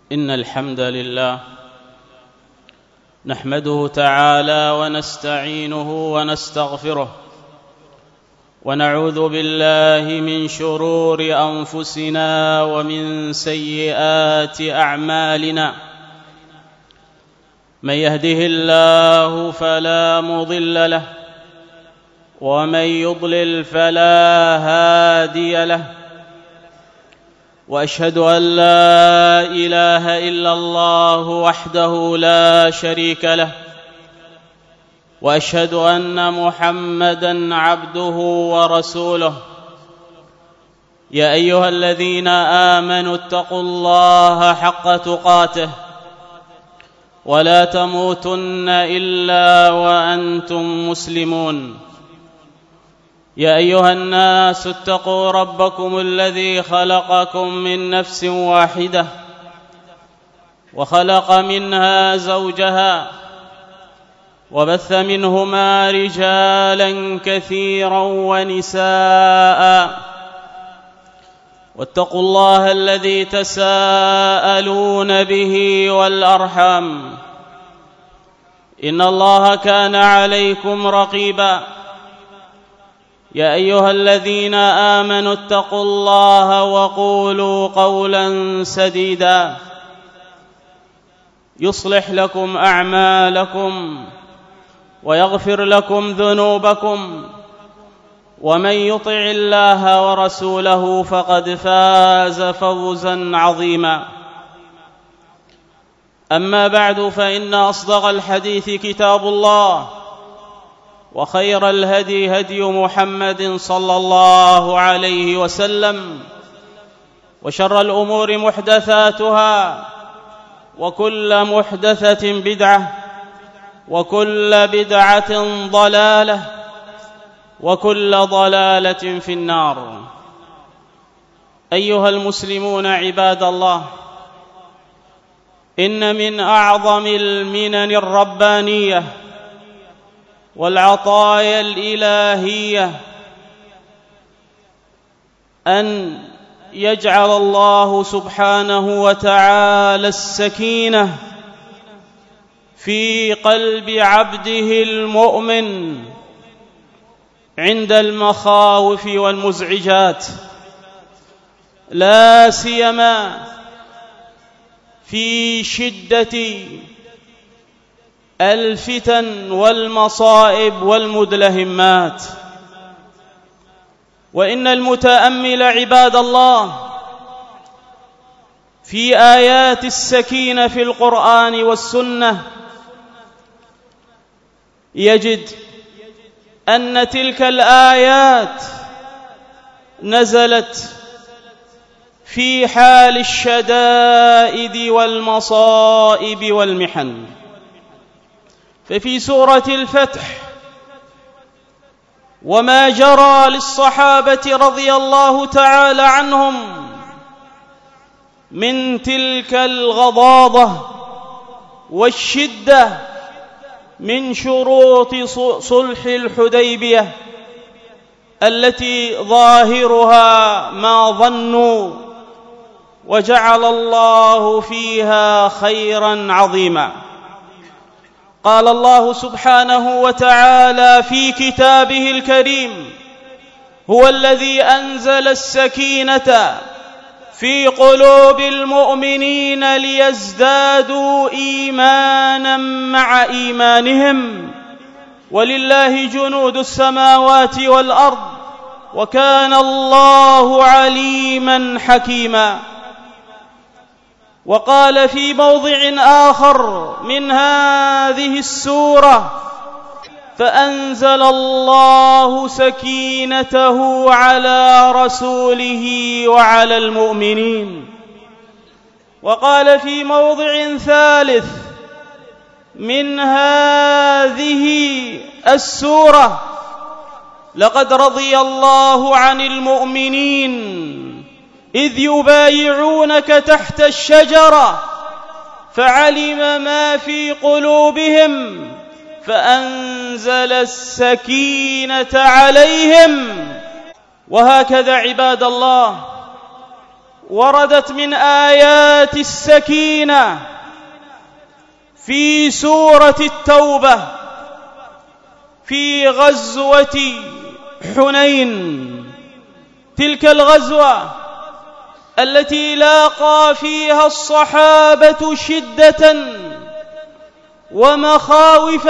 إن الحمد لله نحمده تعالى ونستعينه ونستغفره ونعوذ بالله من شرور أنفسنا ومن سيئات أعمالنا. من يهده الله فلا مضل له ومن يضلل فلا هادي له، وأشهد أن لا إله إلا الله وحده لا شريك له، وأشهد أن محمدًا عبده ورسوله. يا أيها الذين آمنوا اتقوا الله حق تقاته ولا تموتن إلا وأنتم مسلمون. يا أيها الناس اتقوا ربكم الذي خلقكم من نفس واحدة وخلق منها زوجها وبث منهما رجالا كثيرا ونساء، واتقوا الله الذي تساءلون به والأرحام، إن الله كان عليكم رقيبا. يا أيها الذين آمنوا اتقوا الله وقولوا قولا سديدا يصلح لكم أعمالكم ويغفر لكم ذنوبكم، ومن يطع الله ورسوله فقد فاز فوزا عظيما. أما بعد، فإن أصدق الحديث كتاب الله، وخير الهدي هدي محمد صلى الله عليه وسلم، وشر الأمور محدثاتها، وكل محدثة بدعة، وكل بدعة ضلالة، وكل ضلالة في النار. أيها المسلمون عباد الله، إن من أعظم المنن الربانية والعطايا الإلهية أن يجعل الله سبحانه وتعالى السكينة في قلب عبده المؤمن عند المخاوف والمزعجات، لا سيما في شدة الفتن والمصائب والمدلهمات. وإن المتأمل عباد الله في آيات السكينة في القرآن والسنة يجد أن تلك الآيات نزلت في حال الشدائد والمصائب والمحن. ففي سورة الفتح وما جرى للصحابة رضي الله تعالى عنهم من تلك الغضاضة والشدة من شروط صلح الحديبية التي ظاهرها ما ظنوا، وجعل الله فيها خيرا عظيما. قال الله سبحانه وتعالى في كتابه الكريم: هو الذي أنزل السكينة في قلوب المؤمنين ليزدادوا إيمانا مع إيمانهم، ولله جنود السماوات والأرض، وكان الله عليما حكيما. وقال في موضع آخر من هذه السورة: فأنزل الله سكينته على رسوله وعلى المؤمنين. وقال في موضع ثالث من هذه السورة: لقد رضي الله عن المؤمنين إذ يبايعونك تحت الشجرة فعلم ما في قلوبهم فأنزل السكينة عليهم. وهكذا عباد الله، وردت من آيات السكينة في سورة التوبة في غزوة حنين، تلك الغزوة التي لاقى فيها الصحابة شدة ومخاوف،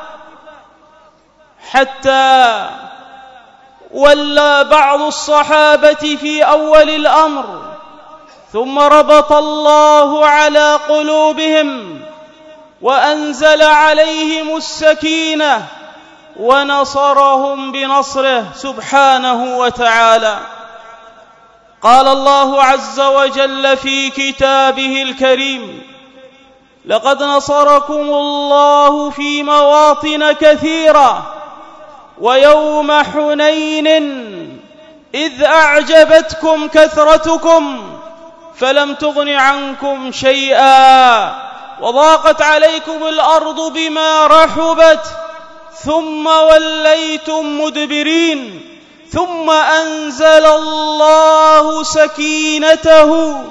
حتى ولى بعض الصحابة في أول الأمر، ثم ربط الله على قلوبهم وأنزل عليهم السكينة ونصرهم بنصره سبحانه وتعالى. قال الله عز وجل في كتابه الكريم: لقد نصركم الله في مواطن كثيرة ويوم حنين إذ أعجبتكم كثرتكم فلم تغن عنكم شيئا وضاقت عليكم الأرض بما رحبت ثم وليتم مدبرين ثم أنزل الله سكينته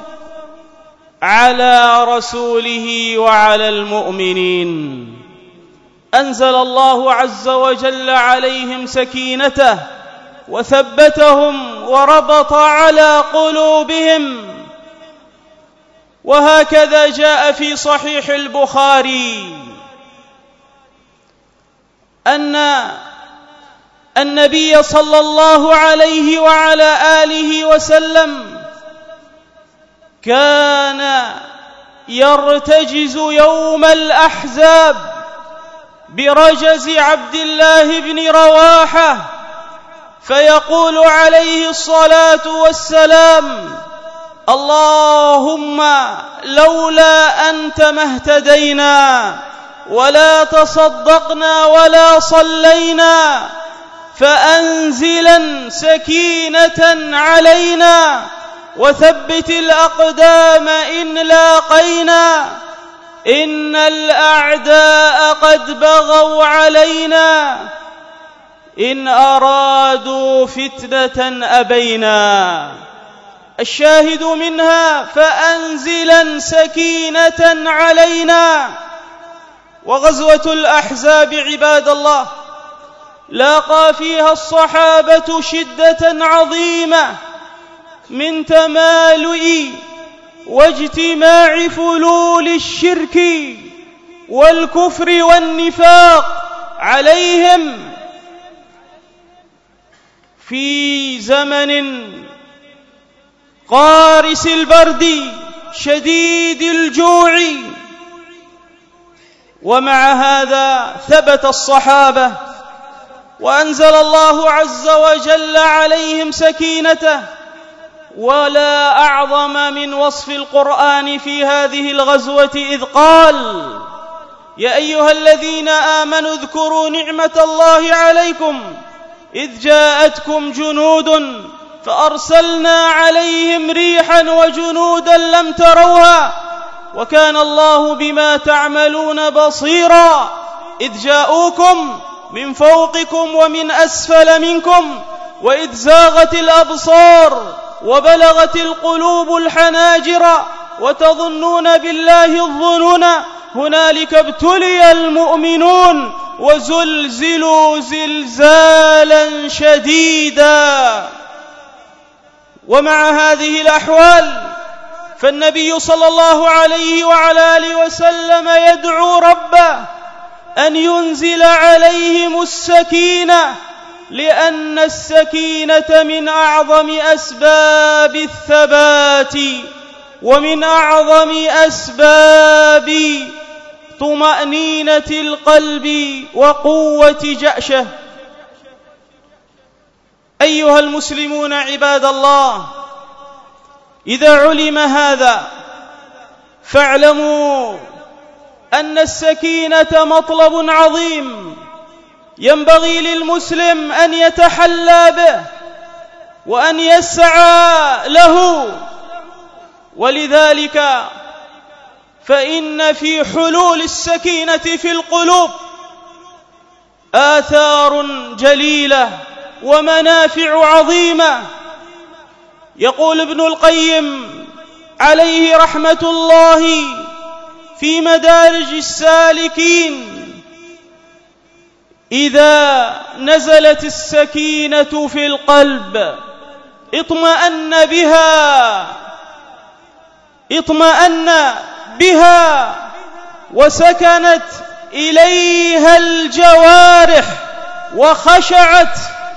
على رسوله وعلى المؤمنين. أنزل الله عز وجل عليهم سكينته وثبتهم وربط على قلوبهم. وهكذا جاء في صحيح البخاري أن النبي صلى الله عليه وعلى آله وسلم كان يرتجز يوم الأحزاب برجز عبد الله بن رواحة، فيقول عليه الصلاة والسلام: اللهم لولا أنت ما اهتدينا ولا تصدقنا ولا صلينا، فأنزلا سكينة علينا وثبت الأقدام إن لاقينا، إن الأعداء قد بغوا علينا، إن أرادوا فتنة أبينا. الشاهد منها: فأنزلا سكينة علينا. وغزوة الأحزاب عباد الله لاقى فيها الصحابة شدة عظيمة من تمالؤ واجتماع فلول الشرك والكفر والنفاق عليهم في زمن قارس البرد شديد الجوع. ومع هذا ثبت الصحابة وأنزل الله عز وجل عليهم سكينته. ولا أعظم من وصف القرآن في هذه الغزوة إذ قال: يا أيها الذين آمنوا اذكروا نعمة الله عليكم إذ جاءتكم جنود فأرسلنا عليهم ريحا وجنودا لم تروها وكان الله بما تعملون بصيرا إذ جاءوكم من فوقكم ومن أسفل منكم وإذ زاغت الأبصار وبلغت القلوب الحناجر وتظنون بالله الظنون هنالك ابتلي المؤمنون وزلزلوا زلزالا شديدا. ومع هذه الأحوال فالنبي صلى الله عليه وعلى آله وسلم يدعو ربه أن ينزل عليهم السكينة، لأن السكينة من أعظم أسباب الثبات ومن أعظم أسباب طمأنينة القلب وقوة جأشه. أيها المسلمون عباد الله، إذا علم هذا فاعلموا أن السكينة مطلب عظيم ينبغي للمسلم أن يتحلى به وأن يسعى له. ولذلك فإن في حلول السكينة في القلوب آثار جليلة ومنافع عظيمة. يقول ابن القيم عليه رحمة الله في مدارج السالكين: إذا نزلت السكينة في القلب اطمأن بها وسكنت إليها الجوارح وخشعت،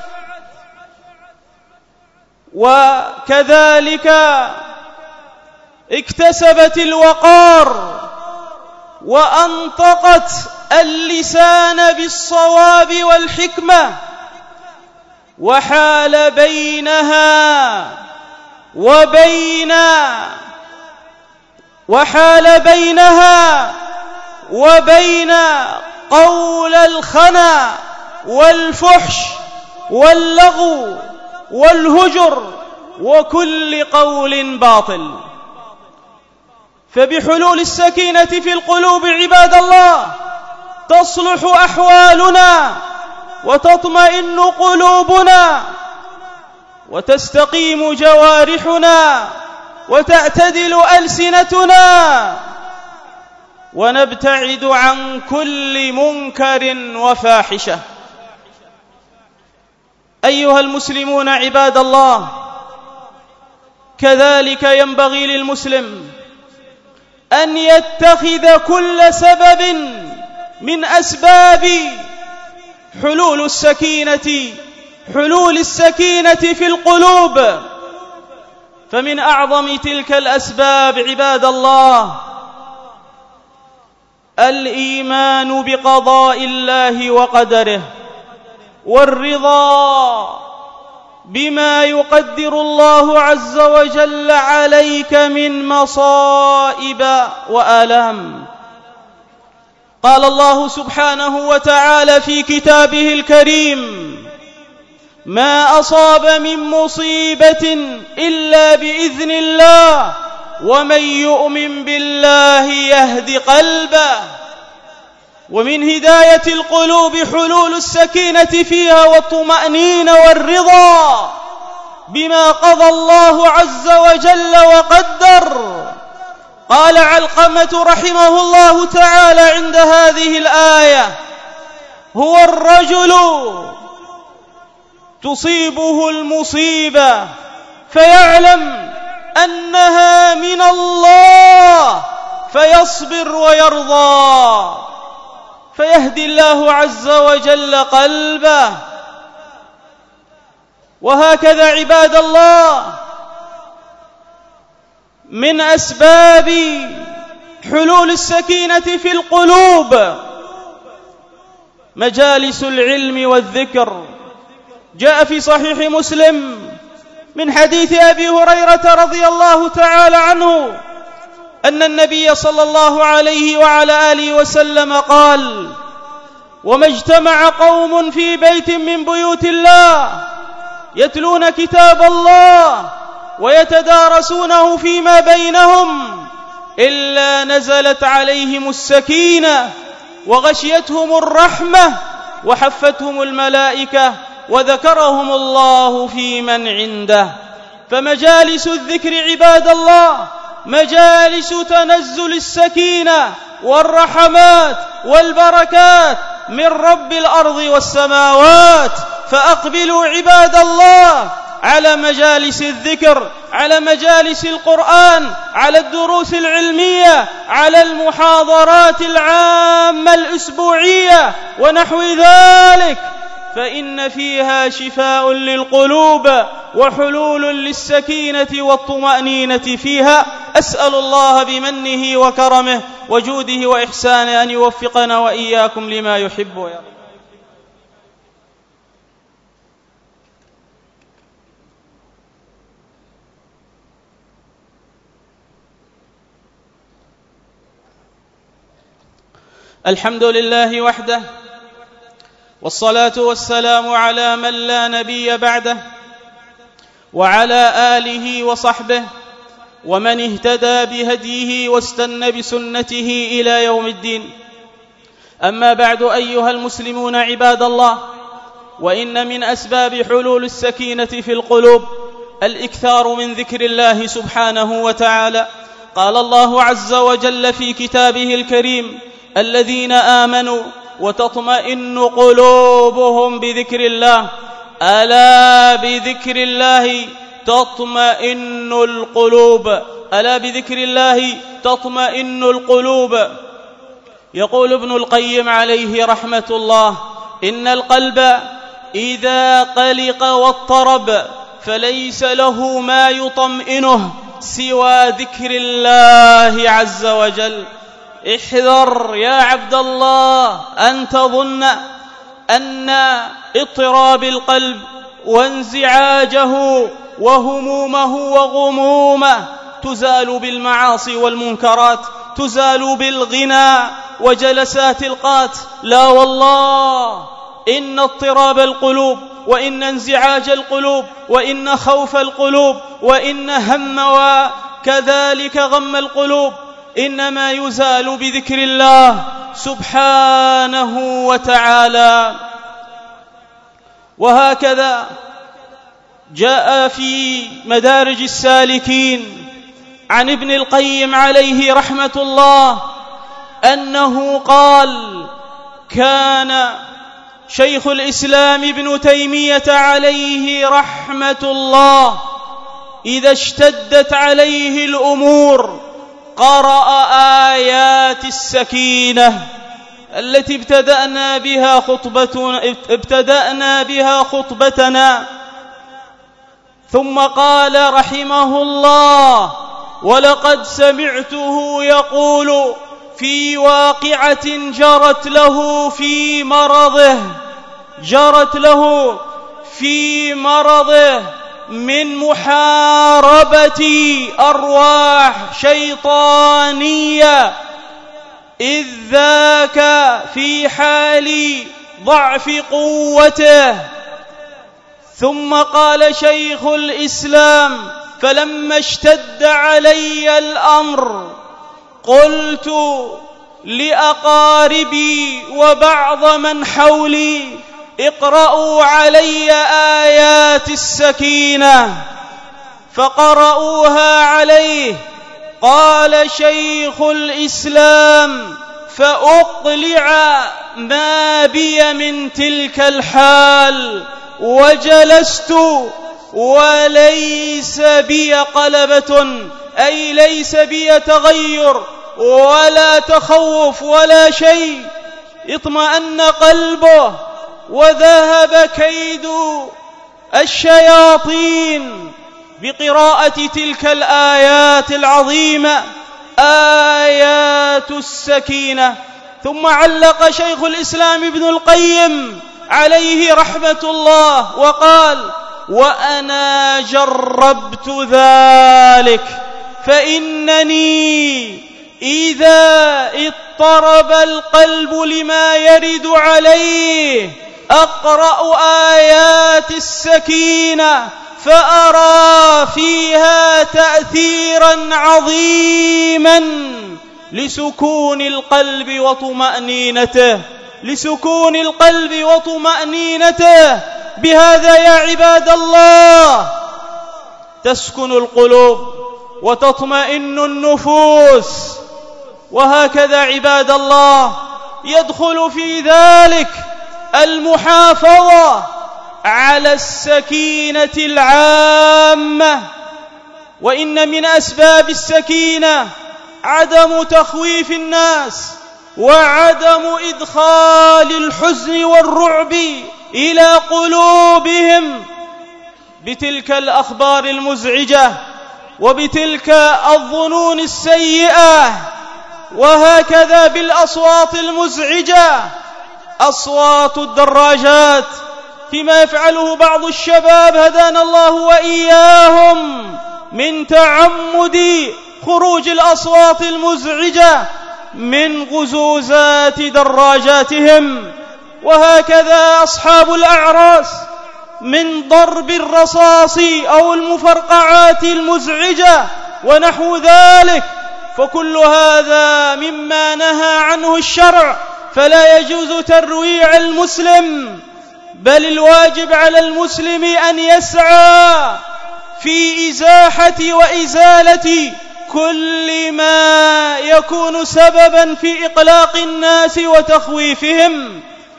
وكذلك اكتسبت الوقار وأنطقت اللسان بالصواب والحكمة، وحال بينها وبين قول الخنا والفحش واللغو والهجر وكل قول باطل. فبحلول السكينة في القلوب عباد الله تصلح أحوالنا وتطمئن قلوبنا وتستقيم جوارحنا وتعتدل ألسنتنا ونبتعد عن كل منكر وفاحشة. أيها المسلمون عباد الله، كذلك ينبغي للمسلم أن يتخذ كل سبب من أسباب حلول السكينة في القلوب. فمن أعظم تلك الأسباب عباد الله الإيمان بقضاء الله وقدره، والرضا بما يقدر الله عز وجل عليك من مصائب وآلام. قال الله سبحانه وتعالى في كتابه الكريم: ما أصاب من مصيبة إلا بإذن الله ومن يؤمن بالله يهد قلبه. ومن هداية القلوب حلول السكينة فيها والطمأنينة والرضا بما قضى الله عز وجل وقدر. قال علقمة رحمه الله تعالى عند هذه الآية: هو الرجل تصيبه المصيبة فيعلم أنها من الله فيصبر ويرضى فيهدي الله عز وجل قلبه. وهكذا عباد الله من أسباب حلول السكينة في القلوب مجالس العلم والذكر. جاء في صحيح مسلم من حديث أبي هريرة رضي الله تعالى عنه أن النبي صلى الله عليه وعلى آله وسلم قال: وما اجتمع قوم في بيت من بيوت الله يتلون كتاب الله ويتدارسونه فيما بينهم إلا نزلت عليهم السكينة وغشيتهم الرحمة وحفتهم الملائكة وذكرهم الله في من عنده. فمجالس الذكر عباد الله مجالس تنزل السكينة والرحمات والبركات من رب الأرض والسماوات. فأقبلوا عباد الله على مجالس الذكر، على مجالس القرآن، على الدروس العلمية، على المحاضرات العامة الأسبوعية ونحو ذلك، فإن فيها شفاء للقلوب وحلول للسكينة والطمأنينة فيها. أسأل الله بمنه وكرمه وجوده وإحسانه أن يوفقنا وإياكم لما يحب ويرضى. الحمد لله وحده، والصلاة والسلام على من لا نبي بعده، وعلى آله وصحبه ومن اهتدى بهديه واستنى بسنته إلى يوم الدين. أما بعد، أيها المسلمون عباد الله، وإن من أسباب حلول السكينة في القلوب الإكثار من ذكر الله سبحانه وتعالى. قال الله عز وجل في كتابه الكريم: الذين آمنوا وتطمئن قلوبهم بذكر الله، ألا بذكر الله تطمئن القلوب، ألا بذكر الله تطمئن القلوب. يقول ابن القيم عليه رحمة الله: إن القلب إذا قلق واضطرب فليس له ما يطمئنه سوى ذكر الله عز وجل. احذر يا عبد الله أن تظن أن اضطراب القلب وانزعاجه وهمومه وغمومه تزال بالمعاصي والمنكرات، تزال بالغنى وجلسات القات. لا والله، إن اضطراب القلوب وإن انزعاج القلوب وإن خوف القلوب وإن هم وكذلك غم القلوب إنما يزال بذكر الله سبحانه وتعالى. وهكذا جاء في مدارج السالكين عن ابن القيم عليه رحمة الله أنه قال: كان شيخ الإسلام ابن تيمية عليه رحمة الله إذا اشتدت عليه الأمور قرأ آيات السكينة التي ابتدأنا بها خطبتنا. ثم قال رحمه الله: ولقد سمعته يقول في واقعة جرت له في مرضه من محاربة أرواح شيطانية، إذ ذاك في حال ضعف قوته. ثم قال شيخ الإسلام: فلما اشتد علي الأمر قلت لأقاربي وبعض من حولي: اقرأوا علي آيات السكينة. فقرأوها عليه. قال شيخ الإسلام: فأقلع ما بي من تلك الحال وجلست وليس بي قلبة، أي ليس بي تغير ولا تخوف ولا شيء. اطمأن قلبه وذهب كيد الشياطين بقراءة تلك الآيات العظيمة، آيات السكينة. ثم علق شيخ الإسلام ابن القيم عليه رحمة الله وقال: وأنا جربت ذلك، فإنني إذا اضطرب القلب لما يرد عليه أقرأ آيات السكينة فأرى فيها تأثيرا عظيما لسكون القلب وطمأنينته. بهذا يا عباد الله تسكن القلوب وتطمئن النفوس. وهكذا عباد الله يدخل في ذلك المحافظة على السكينة العامة. وإن من أسباب السكينة عدم تخويف الناس وعدم إدخال الحزن والرعب إلى قلوبهم بتلك الأخبار المزعجة وبتلك الظنون السيئة. وهكذا بالأصوات المزعجة، أصوات الدراجات، فيما يفعله بعض الشباب هدانا الله وإياهم من تعمد خروج الأصوات المزعجة من غزوزات دراجاتهم. وهكذا أصحاب الأعراس من ضرب الرصاص أو المفرقعات المزعجة ونحو ذلك. فكل هذا مما نهى عنه الشرع، فلا يجوز ترويع المسلم، بل الواجب على المسلم أن يسعى في إزاحة وإزالة كل ما يكون سببا في إقلاق الناس وتخويفهم.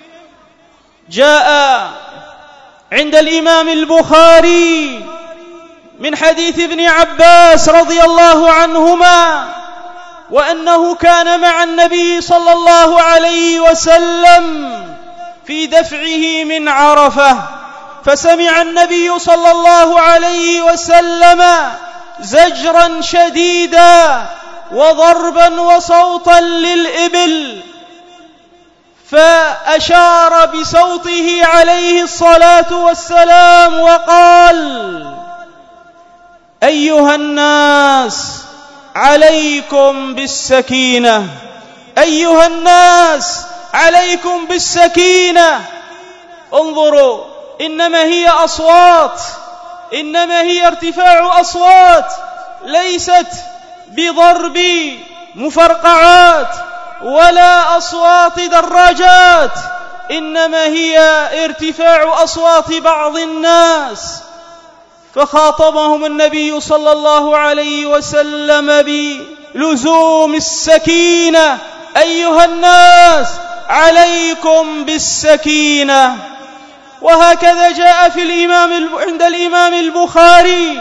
جاء عند الإمام البخاري من حديث ابن عباس رضي الله عنهما وأنه كان مع النبي صلى الله عليه وسلم في دفعه من عرفة، فسمع النبي صلى الله عليه وسلم زجرا شديدا وضربا وصوتا للإبل، فأشار بصوته عليه الصلاة والسلام وقال: أيها الناس عليكم بالسكينة، أيها الناس عليكم بالسكينة. انظروا، إنما هي أصوات، إنما هي ارتفاع أصوات، ليست بضرب مفرقعات ولا أصوات دراجات، إنما هي ارتفاع أصوات بعض الناس. فخاطبهم النبي صلى الله عليه وسلم بلزوم السكينة: أيها الناس عليكم بالسكينة. وهكذا جاء عند الإمام البخاري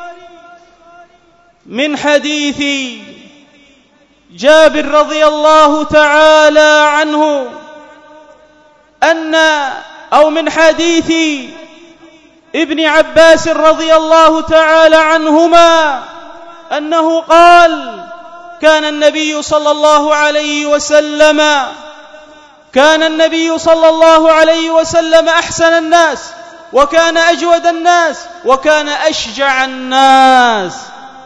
من حديث جابر رضي الله تعالى عنه من حديث ابن عباس رضي الله تعالى عنهما أنه قال: كان النبي صلى الله عليه وسلم أحسن الناس، وكان أجود الناس، وكان أشجع الناس.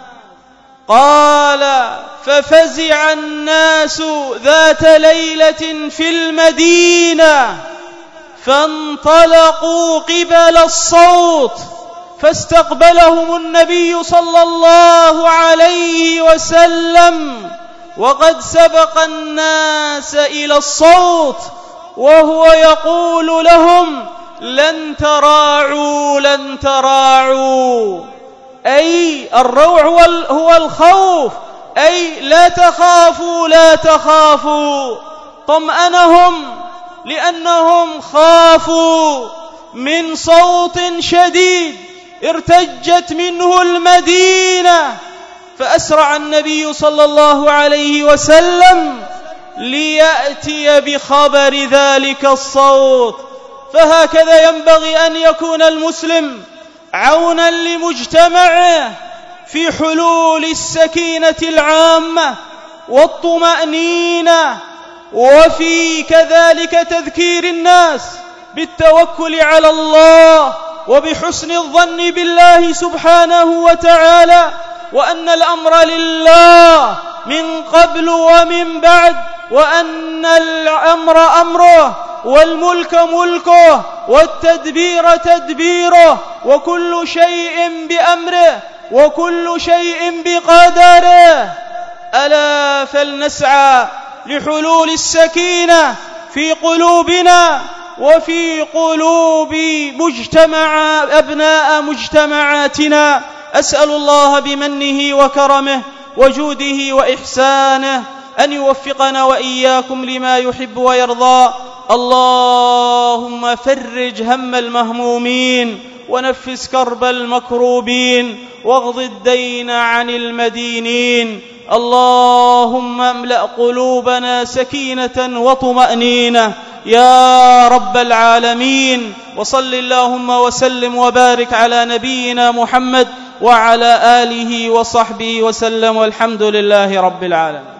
قال: ففزع الناس ذات ليلة في المدينة، فانطلقوا قبل الصوت، فاستقبلهم النبي صلى الله عليه وسلم وقد سبق الناس إلى الصوت، وهو يقول لهم: لن تراعوا لن تراعوا، أي الروع هو الخوف، أي لا تخافوا لا تخافوا. طمأنهم لأنهم خافوا من صوت شديد ارتجت منه المدينة، فأسرع النبي صلى الله عليه وسلم ليأتي بخبر ذلك الصوت. فهكذا ينبغي أن يكون المسلم عونا لمجتمعه في حلول السكينة العامة والطمأنينة، وفي كذلك تذكير الناس بالتوكل على الله وبحسن الظن بالله سبحانه وتعالى، وأن الأمر لله من قبل ومن بعد، وأن الأمر أمره والملك ملكه والتدبير تدبيره، وكل شيء بأمره وكل شيء بقدره. ألا فلنسعى لحلول السكينة في قلوبنا وفي قلوب أبناء مجتمعاتنا. أسأل الله بمنه وكرمه وجوده وإحسانه أن يوفقنا وإياكم لما يحب ويرضى. اللهم فرج هم المهمومين ونفس كرب المكروبين واغض الدين عن المدينين. اللهم املأ قلوبنا سكينة وطمأنينة يا رب العالمين. وصل اللهم وسلم وبارك على نبينا محمد وعلى آله وصحبه وسلم، والحمد لله رب العالمين.